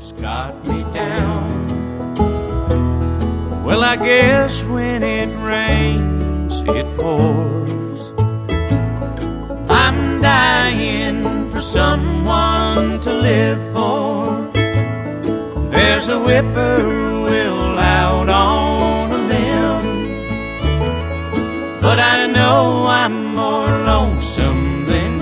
it's got me down. Well, I guess when it rains, it pours. I'm dying for someone to live for. There's a whippoorwill out on a limb, but I know I'm more lonesome than